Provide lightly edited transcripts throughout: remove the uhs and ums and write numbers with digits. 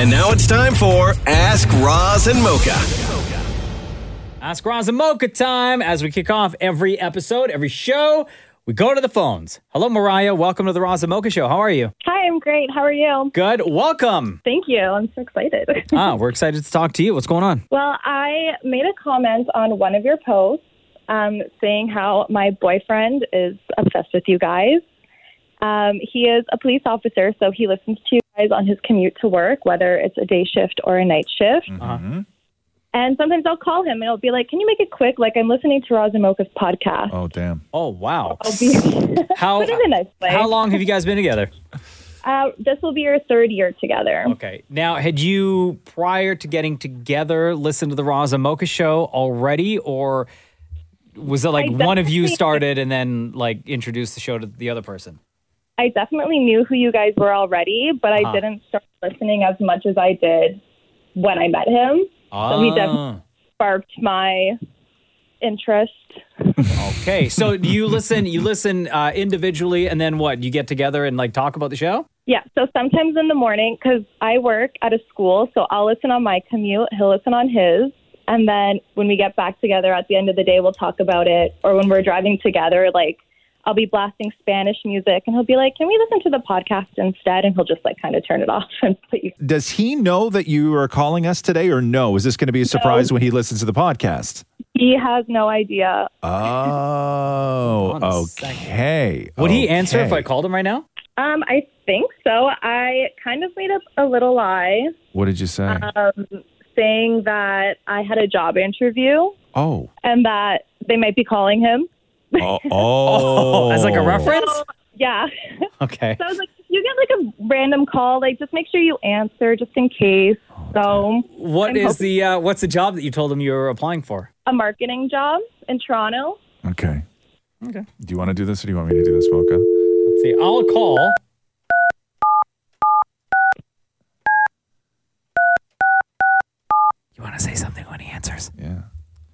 And now it's time for Ask Roz and Mocha. Ask Roz and Mocha time. As we kick off every episode, every show, we go to the phones. Hello, Mariah. Welcome to the Roz and Mocha Show. How are you? Hi, I'm great. How are you? Good. Welcome. Thank you. I'm so excited. We're excited to talk to you. What's going on? Well, I made a comment on one of your posts saying how my boyfriend is obsessed with you guys. He is a police officer, so he listens to you guys on his commute to work, whether it's a day shift or a night shift. Mm-hmm. And sometimes I'll call him and I'll be like, can you make it quick? Like, I'm listening to Roz and Mocha's podcast. Oh, damn. Oh, wow. I'll be How, put it in a nice way. How long have you guys been together? This will be your third year together. Okay. Now, had you, prior to getting together, listened to the Roz and Mocha Show already, or was it like one of you started and then like introduced the show to the other person? I definitely knew who you guys were already, but I didn't start listening as much as I did when I met him. So he definitely sparked my interest. Okay. So do you listen individually, and then what? You get together and like talk about the show? Yeah. So sometimes in the morning, because I work at a school, so I'll listen on my commute, he'll listen on his. And then when we get back together at the end of the day, we'll talk about it. Or when we're driving together, like, I'll be blasting Spanish music and he'll be like, can we listen to the podcast instead? And he'll just like kind of turn it off. And put you. Does he know that you are calling us today or no? Is this going to be a surprise when he listens to the podcast? He has no idea. Oh, okay. Would he answer if I called him right now? I think so. I kind of made up a little lie. What did you say? Saying that I had a job interview. Oh. And that they might be calling him. As like a reference? So, yeah. Okay. So I was like, if you get like a random call, like just make sure you answer just in case. So what's the job that you told him you were applying for? A marketing job in Toronto. Okay. Do you want to do this or do you want me to do this, Mocha? Let's see. I'll call. You want to say something when he answers? Yeah.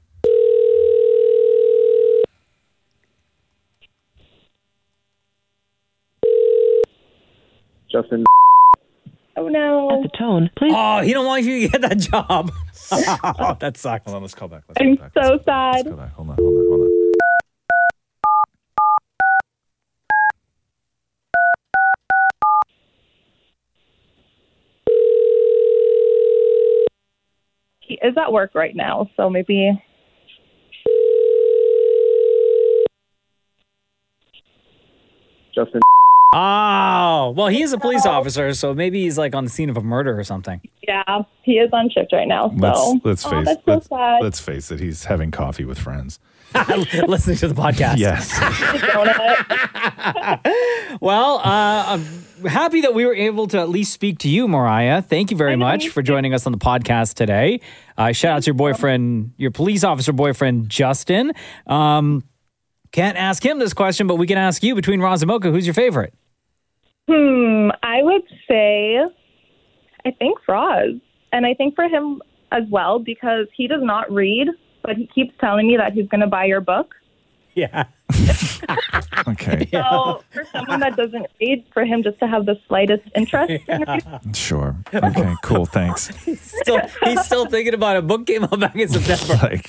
Justin. Oh no. At the tone, please. Oh, he don't want you to get that job. Oh, that sucks. Hold on, let's call back. I'm so sad. Let's go back. Hold on. He is at work right now, so maybe. Justin. Oh, well, he is a police officer, so maybe he's like on the scene of a murder or something. Yeah, he is on shift right now. So Let's face that's so sad. let's face it. He's having coffee with friends. Listening to the podcast. Yes. Well, I'm happy that we were able to at least speak to you, Mariah. Thank you very much for joining us on the podcast today. Shout out to your boyfriend, your police officer boyfriend, Justin. Can't ask him this question, but we can ask you, between Roz and Mocha, who's your favorite? I would say, I think Roz. And I think for him as well, because he does not read, but he keeps telling me that he's going to buy your book. Yeah. Okay. So for someone that doesn't read, for him just to have the slightest interest in reading. Sure. Okay, cool. Thanks. He's still thinking about it. Book came out back in September.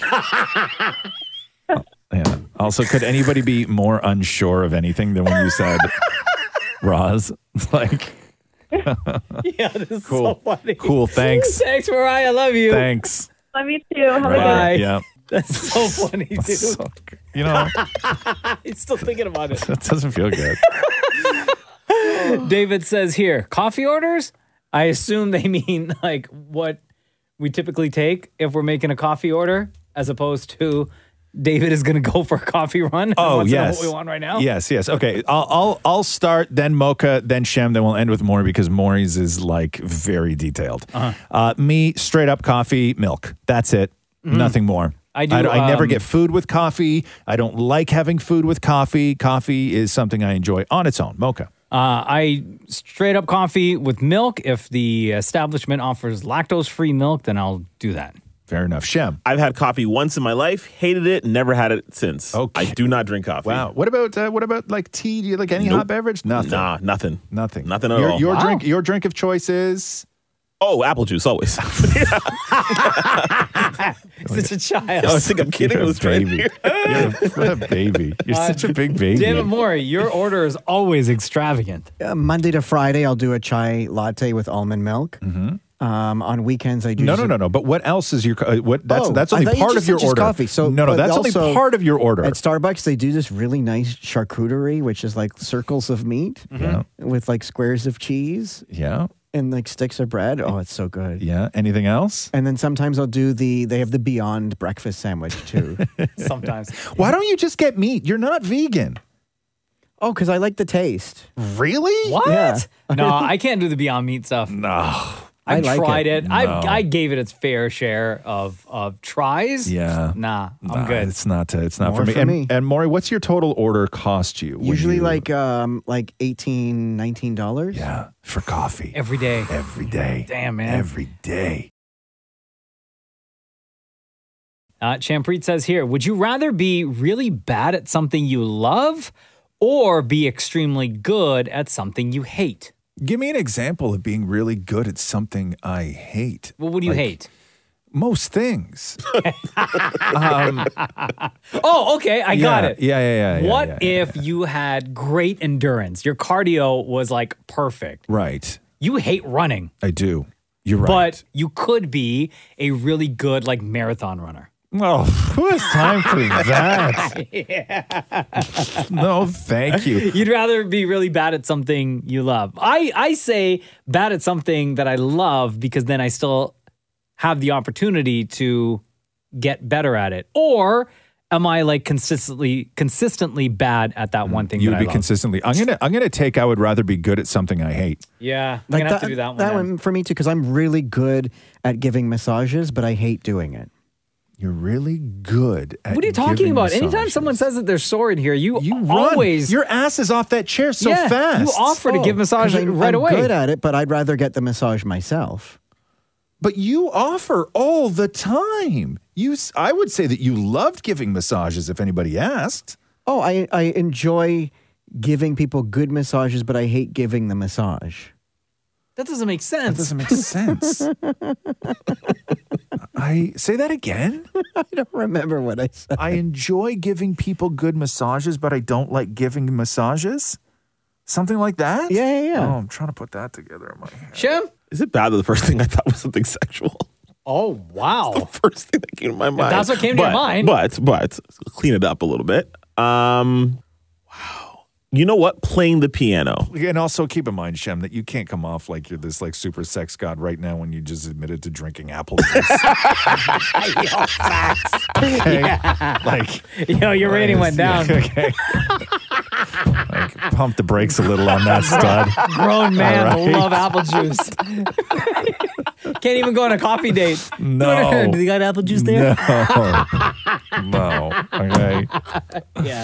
Yeah. Also, could anybody be more unsure of anything than when you said Roz? Like, Yeah, this is cool. so funny. Cool. Thanks. Thanks, Mariah. I love you. Thanks. Love you too. Have a good Bye. Yeah. That's so funny, dude. So, you know, He's still thinking about it. that doesn't feel good. David says here, coffee orders? I assume they mean like what we typically take if we're making a coffee order, as opposed to David is going to go for a coffee run. Oh, yes. What we want right now. Yes. Okay. I'll start, then Mocha, then Shem, then we'll end with Maury because Maury's is like very detailed. Me, straight up coffee, milk. That's it. Nothing more. I never get food with coffee. I don't like having food with coffee. Coffee is something I enjoy on its own. Mocha. I straight up coffee with milk. If the establishment offers lactose-free milk, then I'll do that. Fair enough. Shem. I've had coffee once in my life, hated it, never had it since. Okay. I do not drink coffee. Wow. What about like tea? Do you like any hot beverage? Nothing. Nah, nothing. Nothing. Nothing at all. Your drink of choice is Oh, apple juice, always. Such a child. I think I'm kidding. I was trying baby. You're a baby. You're such a big baby. David Morey, your order is always extravagant. Monday to Friday, I'll do a chai latte with almond milk. On weekends, I do. No. But what else is your? That's I only thought you part just of your said just order. coffee. So, no, but that's only also part of your order. At Starbucks, they do this really nice charcuterie, which is like circles of meat with like squares of cheese. Yeah. And like sticks of bread. Oh, it's so good. Yeah. Anything else? And then sometimes I'll do they have the Beyond breakfast sandwich too. Sometimes. Why don't you just get meat? You're not vegan. Oh, because I like the taste. Really? What? Yeah. No, I can't do the Beyond Meat stuff. No. I like tried it. it. No. I gave it its fair share of tries. Yeah. Nah, I'm good. It's not More for me. for me. And Maury, what's your total order cost you? when Usually you- like $18, $19. Yeah, for coffee. Every day. Every day. Damn, man. Every day. Champreet says here, would you rather be really bad at something you love or be extremely good at something you hate? Give me an example of being really good at something I hate. Well, what do you hate? Most things. Oh, okay. I got it. Yeah. What if you had great endurance? Your cardio was like perfect. Right. You hate running, I do. You're right. but you could be a really good like marathon runner. Oh, who has time for that? No, thank you. You'd rather be really bad at something you love. I say bad at something that I love because then I still have the opportunity to get better at it. Or am I like consistently bad at that one thing You that would I be love? consistently. I'm gonna take. I would rather be good at something I hate. Yeah, I'm Like gonna have to do that one. That then. one for me too, because I'm really good at giving massages, but I hate doing it. You're really good at What are you talking giving about? Anytime massages. someone says that they're sore in here, you run. always Your ass is off that chair so Yeah, fast. you offer to give massage 'Cause right I'm away. good at it, but I'd rather get the massage myself. But you offer all the time. I would say that you loved giving massages if anybody asked. Oh, I enjoy giving people good massages, but I hate giving the massage. That doesn't make sense. That doesn't make sense. I say that again. I don't remember what I said. I enjoy giving people good massages, but I don't like giving massages. Something like that? Yeah. Oh, I'm trying to put that together in my head. Shem? Is it bad that the first thing I thought was something sexual? Oh, wow. First thing that came to my mind. that's what came to your mind. But clean it up a little bit. Wow. You know what? Playing the piano. And also keep in mind, Shem, that you can't come off like you're this like super sex god right now when you just admitted to drinking apple juice. Okay? Like, Your rating went down. okay. Like, pump the brakes a little on that stud. Grown man All right. love apple juice. Can't even go on a coffee date. No. Do they got apple juice there? No. Okay. Yeah.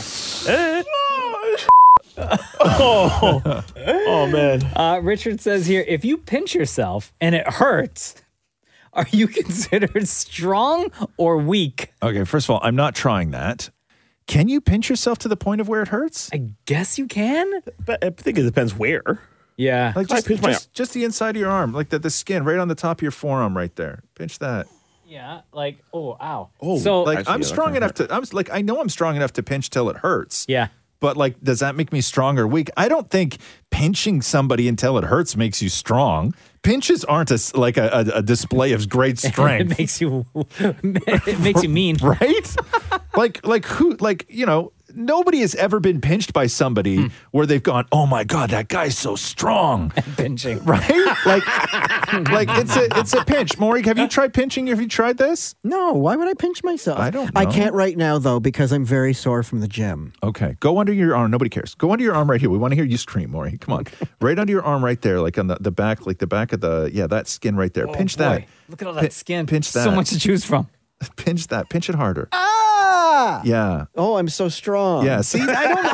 Oh man. Richard says here, if you pinch yourself and it hurts, are you considered strong or weak? Okay, first of all, I'm not trying that. Can you pinch yourself to the point of where it hurts? I guess you can. But I think it depends where. Yeah. Like I just, pinch my just the inside of your arm, like the skin right on the top of your forearm right there. Pinch that. Yeah. Like, oh, ow. Oh, So, Like Actually, I'm yeah, that strong can enough to I know I'm strong enough to pinch till it hurts. yeah. But like, does that make me strong or weak? I don't think pinching somebody until it hurts makes you strong. Pinches aren't a display of great strength. It makes you mean. Right? like who, nobody has ever been pinched by somebody where they've gone, oh my God, that guy's so strong. Pinching. Right? like it's a pinch. Maury, have you tried pinching? Have you tried this? No, why would I pinch myself? I don't I know. can't right now, though, because I'm very sore from the gym. Okay. Go under your arm. Nobody cares. Go under your arm right here. We want to hear you scream, Maury. Come on. Right under your arm right there, like on the back, like the back of that skin right there. Pinch that. Boy, look at all that skin. Pinch that. So much to choose from. Pinch that. Pinch it harder. Ah! Yeah. Oh, I'm so strong. Yeah. See,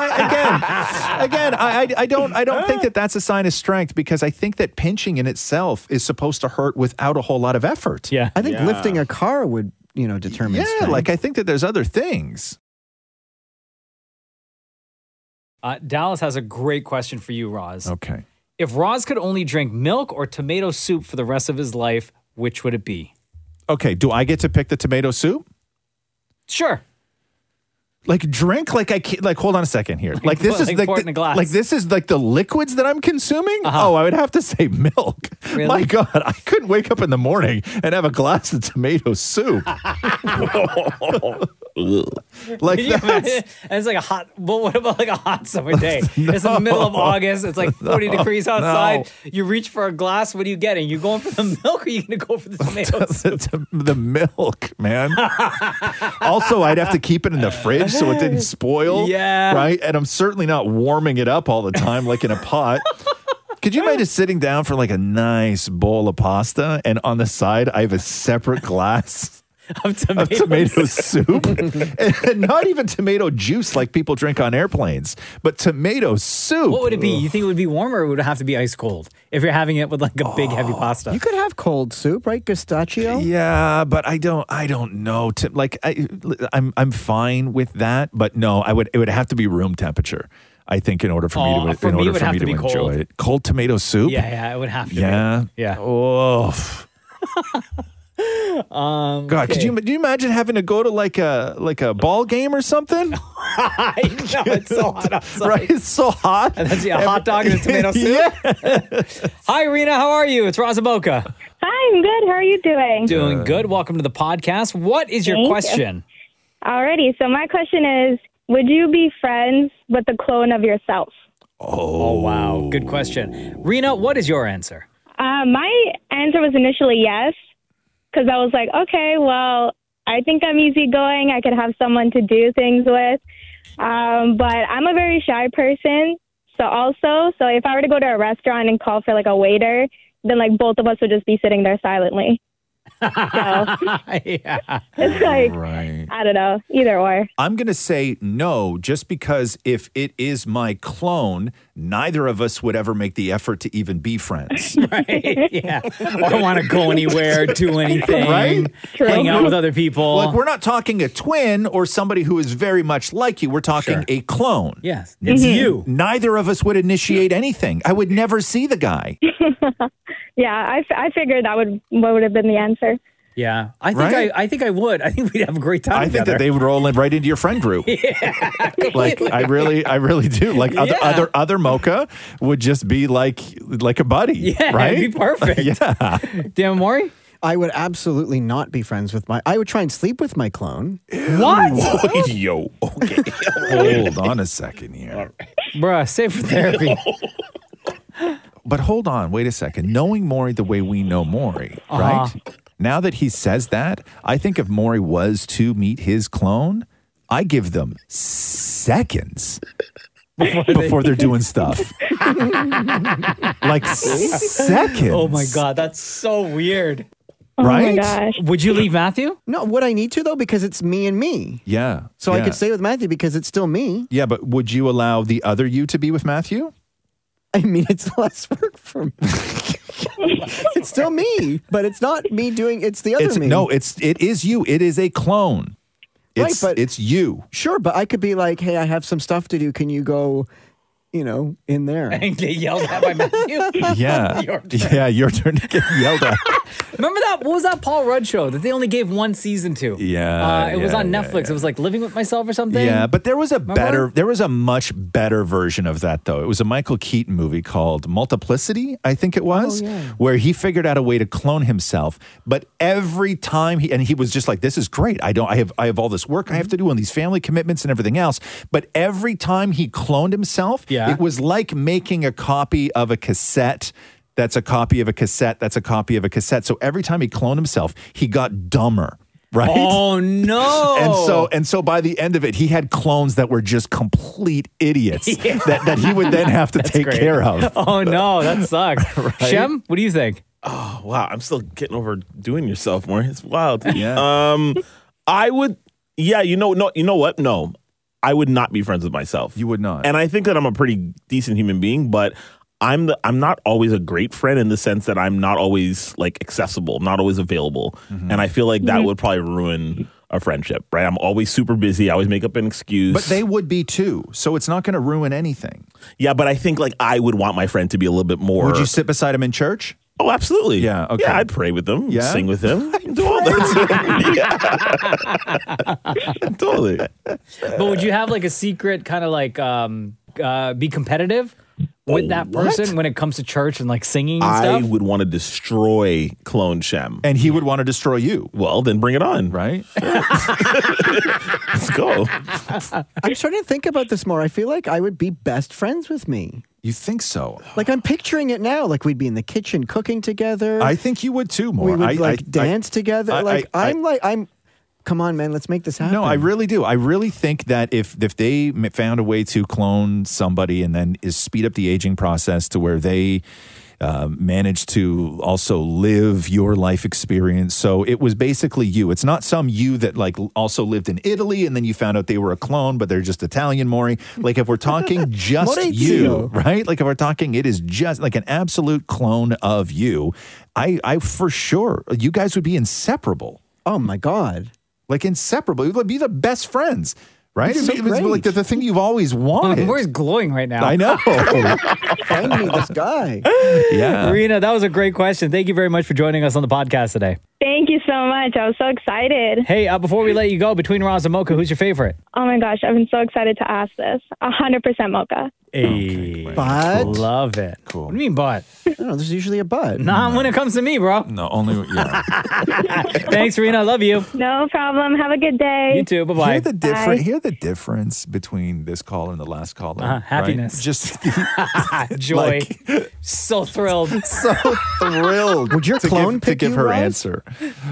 I don't think that that's a sign of strength because I think that pinching in itself is supposed to hurt without a whole lot of effort. Yeah. I think Yeah. lifting a car would, determine Yeah. strength. Like I think that there's other things. Dallas has a great question for you, Roz. Okay. If Roz could only drink milk or tomato soup for the rest of his life, which would it be? Okay, do I get to pick the tomato soup? Sure. Like drink, like I can't, like hold on a second here. Like this is like pour it in a glass. like this is like the liquids that I'm consuming. Oh, I would have to say milk. Really? My God, I couldn't wake up in the morning and have a glass of tomato soup. Like Can you that's imagine? And it's like a hot. Well, what about like a hot summer day? It's in the middle of August. It's like 40 degrees outside. You reach for a glass. What are you getting? You going for the milk, or are you going to go for the tomato soup? the milk, man. Also, I'd have to keep it in the fridge so it didn't spoil. Yeah. Right? And I'm certainly not warming it up all the time like in a pot. Could you imagine sitting down for like a nice bowl of pasta and on the side I have a separate glass of tomato soup? And not even tomato juice like people drink on airplanes, but tomato soup. What would it be? You think it would be warm, or would it have to be ice cold if you're having it with like a big heavy pasta? You could have cold soup, right? Gazpacho. Yeah, but I don't know. I'm fine with that, but no, it would have to be room temperature. I think in order for me to enjoy cold. it. Cold tomato soup? Yeah, it would have to be. Yeah. Oh. God, do you imagine having to go to like a ball game or something? I know, it's so hot outside. Right, it's so hot. And that's a hot dog and a tomato soup. Yeah. Hi, Rena. How are you? It's Roz and Mocha. Hi, I'm good. How are you doing? Doing good. Welcome to the podcast. What is your Thank you. question? Alrighty. So my question is, would you be friends with a clone of yourself? Oh, wow. Good question. Rena, what is your answer? My answer was initially yes, because I was like, okay, well, I think I'm easygoing. I could have someone to do things with. But I'm a very shy person. So if I were to go to a restaurant and call for like a waiter, then like both of us would just be sitting there silently. So Yeah. it's like, Right. I don't know, either or. I'm going to say no, just because if it is my clone, neither of us would ever make the effort to even be friends. Right? Yeah. I don't want to go anywhere, do anything, Right? True. hang out with other people. Like, we're not talking a twin or somebody who is very much like you. We're talking Sure. a clone. Yes. It's you. Neither of us would initiate anything. I would never see the guy. Yeah, I figured what would have been the answer. Yeah. I think Right? I think I would. I think we'd have a great time I think together. that they would roll in right into your friend group. Like I really do. Like other Mocha would just be like a buddy. Yeah, right? it'd be perfect. Yeah. Dan Mori? I would absolutely not be friends with I would try and sleep with my clone. What? Yo. Okay. Hold on a second here. Bruh, save for therapy. But hold on, wait a second. Knowing Maury the way we know Maury, right? Now that he says that, I think if Maury was to meet his clone, I give them seconds before they're doing stuff. Like seconds. Oh my God, that's so weird. Right? Oh my gosh. Would you leave Matthew? No, would I need to though? Because it's me and me. Yeah. So I yeah. could stay with Matthew because it's still me. Yeah, but would you allow the other you to be with Matthew? I mean, it's less work for me. It's still me, but it's not me doing. It's the other me. No, it is you. It is a clone. It's, Right, but- it's you. Sure, but I could be like, hey, I have some stuff to do. Can you go, in there? And get yelled at by Matthew? Yeah. Your turn. Yeah, your turn to get yelled at. Remember that? What was that Paul Rudd show that they only gave one season to? Yeah, It was yeah, on yeah, Netflix. yeah. It was like Living with Myself or something. Yeah, but there was Remember? there was a much better version of that though. It was a Michael Keaton movie called Multiplicity, I think it was, where he figured out a way to clone himself. But every time he was just like, this is great. I have all this work I have to do and these family commitments and everything else. But every time he cloned himself, Yeah. it was like making a copy of a cassette. That's a copy of a cassette. That's a copy of a cassette. So every time he cloned himself, he got dumber. Right? Oh no! And so by the end of it, he had clones that were just complete idiots that he would then have to take great. care of. Oh no, that sucks. Shem, what do you think? Oh, wow. I'm still getting over doing yourself more. It's wild. Yeah. I would, you know what? No, I would not be friends with myself. You would not. And I think that I'm a pretty decent human being, but I'm not always a great friend in the sense that I'm not always like accessible, not always available. And I feel like that would probably ruin a friendship, right? I'm always super busy. I always make up an excuse. But they would be too, so it's not going to ruin anything. Yeah, but I think like I would want my friend to be a little bit more. Would you sit beside him in church? Oh, absolutely. Yeah, okay. Yeah, I'd pray with them, sing with them, do all that. Yeah. Totally. But would you have like a secret kind of like be competitive with that person when it comes to church and like singing and stuff? I would want to destroy Clone Shem. And he would want to destroy you. Well, then bring it on. Right? Let's go. I'm starting to think about this more. I feel like I would be best friends with me. You think so? Like I'm picturing it now. Like we'd be in the kitchen cooking together. I think you would too, more. We would dance together. I'm. Come on, man. Let's make this happen. No, I really do. I really think that if they found a way to clone somebody and then speed up the aging process to where they manage to also live your life experience. So it was basically you. It's not some you that like also lived in Italy and then you found out they were a clone, but they're just Italian, Maury. Like if we're talking just you, right? Like if we're talking, it is just like an absolute clone of you. I for sure, you guys would be inseparable. Oh my God. Like inseparable. You would be the best friends. Right? It's so it was like the thing you've always wanted. Where's glowing right now? I know. Find me this guy. Yeah. Rena, that was a great question. Thank you very much for joining us on the podcast today. Thank you so much. I was so excited. Hey, before we let you go, between Roz and Mocha, who's your favorite? Oh my gosh, I've been so excited to ask this. 100% Mocha. Hey, but love it. Cool. What do you mean, but? I don't know. There's usually a but. Not when it comes to me, bro. No, only Thanks, Rena. I love you. No problem. Have a good day. You too. Bye-bye. Hear the difference between this caller and the last caller. Happiness. Right? Just joy. So thrilled. So thrilled. Would your clone to give you, her Roz? answer?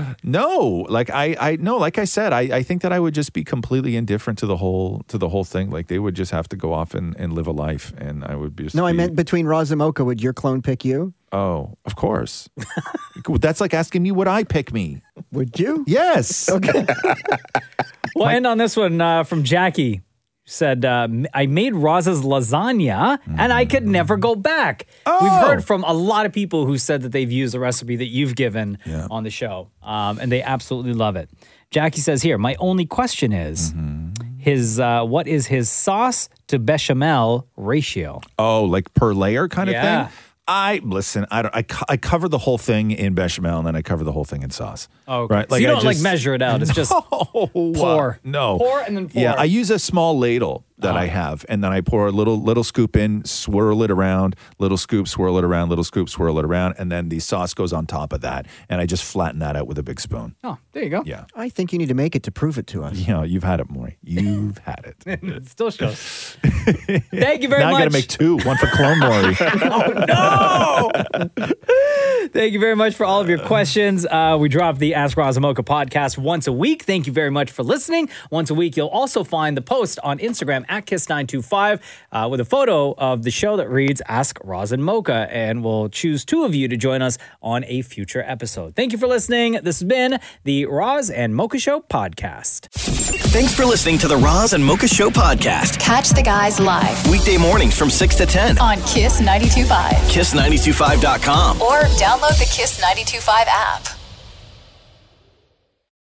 No, like like I said, I think that I would just be completely indifferent to the whole thing. Like they would just have to go off and live a life, and I would be just. No, I meant between Roz and Mocha, would your clone pick you? Oh, of course. That's like asking me, would I pick me? Would you? Yes. Okay. We'll end on this one from Jackie. Said, I made Roz's lasagna and I could never go back. Oh. We've heard from a lot of people who said that they've used the recipe that you've given on the show, and they absolutely love it. Jackie says here, my only question is, what is his sauce to bechamel ratio? Oh, like per layer kind of thing? I cover the whole thing in bechamel and then I cover the whole thing in sauce. Oh, okay. Right? So you don't measure it out. It's just pour. No. Pour and then pour. Yeah, I use a small ladle that I have, and then I pour a little scoop in, swirl it around, little scoop, swirl it around, little scoop, swirl it around, and then the sauce goes on top of that, and I just flatten that out with a big spoon. Oh, there you go. Yeah. I think you need to make it to prove it to us. You know, you've had it, Maury. You've had it. It still shows. Thank you very much. Now I got to make two, one for Clone Maury. Oh, no! Thank you very much for all of your questions. We drop the Ask Roz and Mocha podcast once a week. Thank you very much for listening. Once a week, you'll also find the post on Instagram at Kiss925 with a photo of the show that reads Ask Roz and Mocha, and we'll choose two of you to join us on a future episode. Thank you for listening. This has been the Roz and Mocha Show podcast. Thanks for listening to the Roz and Mocha Show podcast. Catch the guys live Weekday mornings from 6 to 10 on Kiss 92.5. Kiss925.com. Or download the Kiss 92.5 app.